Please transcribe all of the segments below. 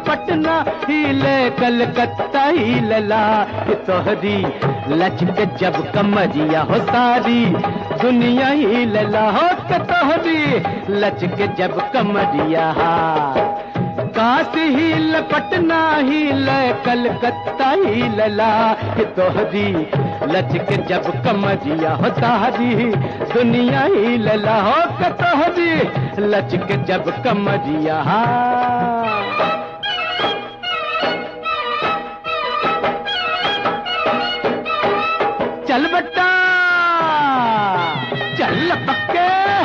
पटना हिले कलकत्ता ही लला कि तोहरी लचक जब कमरिया हो सारी दुनिया ही लला हो कि तोहरी लचक जब कमरिया। काशी हील पटना हील कलकत्ता ही लला कि तोहरी लचक जब कमरिया हो सारी दुनिया ही लला हो कि तोहरी लचक जब कमरिया। चल बट्टा चल पक्के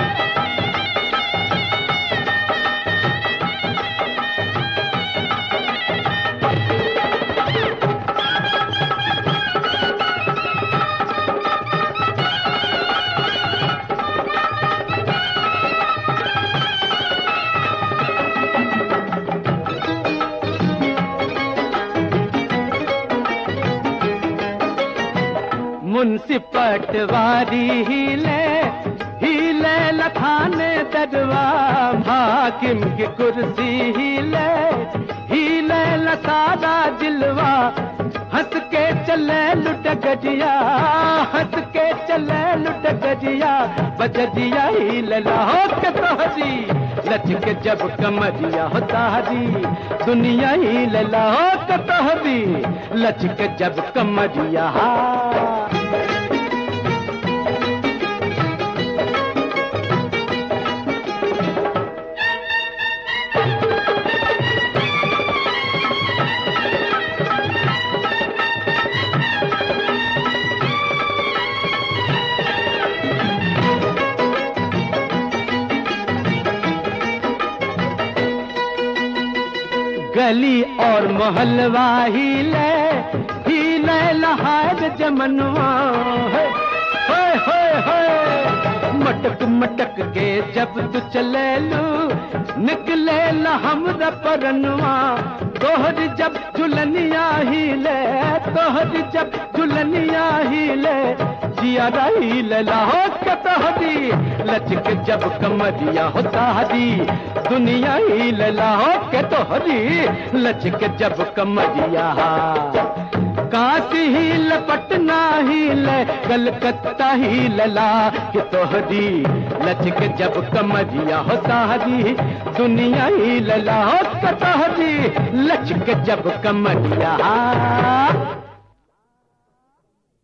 मुंशी पटवारी हिले हिले लखाने दरवा हाकिम की कुर्सी हिले हिले लसादा जिलवा हंस के चले लुट गजिया हंस के चले लुट गजिया बजजिया ही लला हो के तोहरी लचक जब कमरिया हो तारी दुनिया ही लला हो के तोहरी लचक जब कमरिया। गली और मोहल्ला हिले लहार जमनवा मटक मटक के जब तू चले लू निकले हमरा परनवा तोहरी जब झुलनिया हिले तोहरी जब झुलनिया हिले जिया रही लहो के तोहरी लचक जब कमरिया हो तारी दुनिया ही लहो के तोहरी लचक जब कमरिया। काशी हील पटना हील कलकत्ता ही लला कि तोहरी लचक जब कमरिया हो सारी दुनिया ही लला हो के तोहरी लचक जब कमरिया।